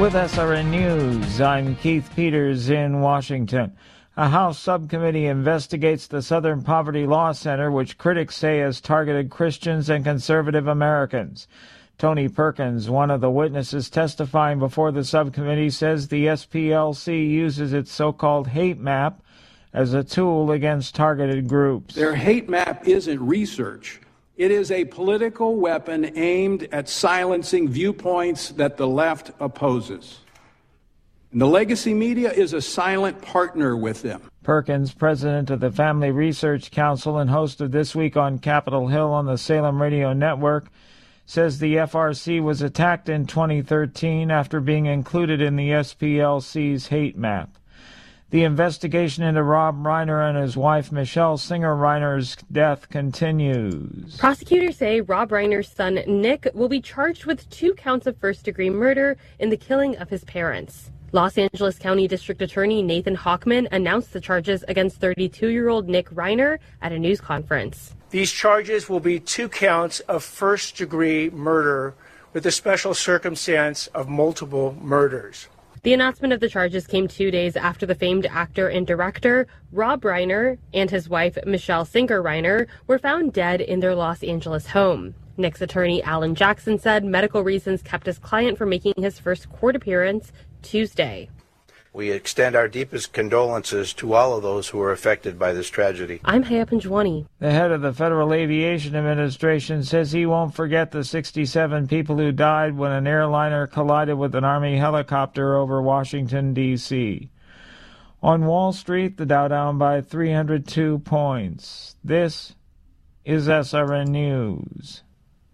With SRN News, I'm Keith Peters in Washington. A House subcommittee investigates the Southern Poverty Law Center, which critics say has targeted Christians and conservative Americans. Tony Perkins, one of the witnesses testifying before the subcommittee, says the SPLC uses its so-called hate map as a tool against targeted groups. Their hate map isn't research. It is a political weapon aimed at silencing viewpoints that the left opposes. And the legacy media is a silent partner with them. Perkins, president of the Family Research Council and host of This Week on Capitol Hill on the Salem Radio Network, says the FRC was attacked in 2013 after being included in the SPLC's hate map. The investigation into Rob Reiner and his wife Michelle Singer Reiner's death continues. Prosecutors say Rob Reiner's son Nick will be charged with 2 counts of first-degree murder in the killing of his parents. Los Angeles County District Attorney Nathan Hochman announced the charges against 32-year-old Nick Reiner at a news conference. These charges will be 2 counts of first-degree murder with the special circumstance of multiple murders. The announcement of the charges came 2 days after the famed actor and director Rob Reiner and his wife Michelle Singer Reiner were found dead in their Los Angeles home. Nick's attorney Alan Jackson said medical reasons kept his client from making his first court appearance Tuesday. We extend our deepest condolences to all of those who were affected by this tragedy. I'm Haya Panjwani. The head of the Federal Aviation Administration says he won't forget the 67 people who died when an airliner collided with an Army helicopter over Washington, D.C. On Wall Street, the Dow down by 302 points. This is SRN News.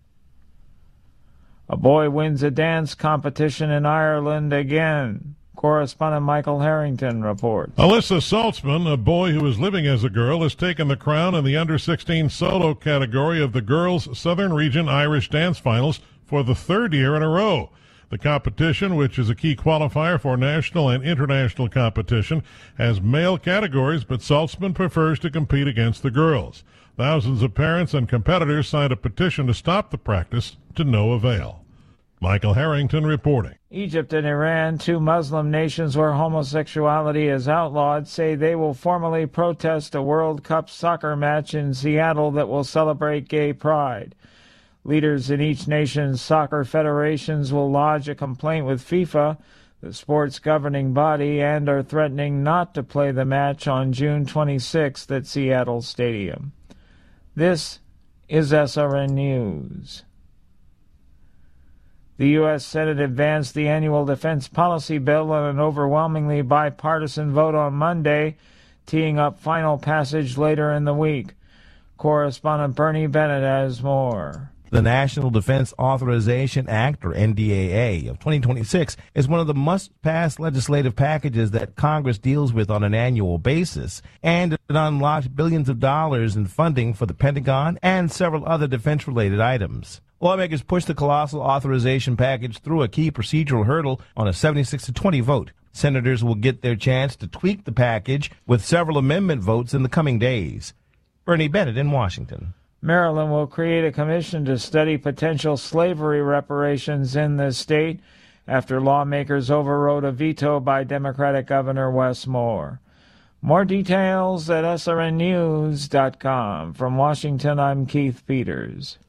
A boy wins a dance competition in Ireland again. Correspondent Michael Harrington reports. Alyssa Saltzman, a boy who is living as a girl, has taken the crown in the under-16 solo category of the Girls' Southern Region Irish Dance Finals for the 3rd year in a row. The competition, which is a key qualifier for national and international competition, has male categories, but Saltzman prefers to compete against the girls. Thousands of parents and competitors signed a petition to stop the practice, to no avail. Michael Harrington reporting. Egypt and Iran, 2 Muslim nations where homosexuality is outlawed, say they will formally protest a World Cup soccer match in Seattle that will celebrate gay pride. Leaders in each nation's soccer federations will lodge a complaint with FIFA, the sport's governing body, and are threatening not to play the match on June 26th at Seattle Stadium. This is SRN News. The U.S. Senate advanced the annual defense policy bill in an overwhelmingly bipartisan vote on Monday, teeing up final passage later in the week. Correspondent Bernie Bennett has more. The National Defense Authorization Act, or NDAA, of 2026 is one of the must-pass legislative packages that Congress deals with on an annual basis, and it unlocked billions of dollars in funding for the Pentagon and several other defense-related items. Lawmakers pushed the colossal authorization package through a key procedural hurdle on a 76-20 vote. Senators will get their chance to tweak the package with several amendment votes in the coming days. Bernie Bennett in Washington. Maryland will create a commission to study potential slavery reparations in the state after lawmakers overrode a veto by Democratic Governor Wes Moore. More details at srnnews.com. From Washington, I'm Keith Peters.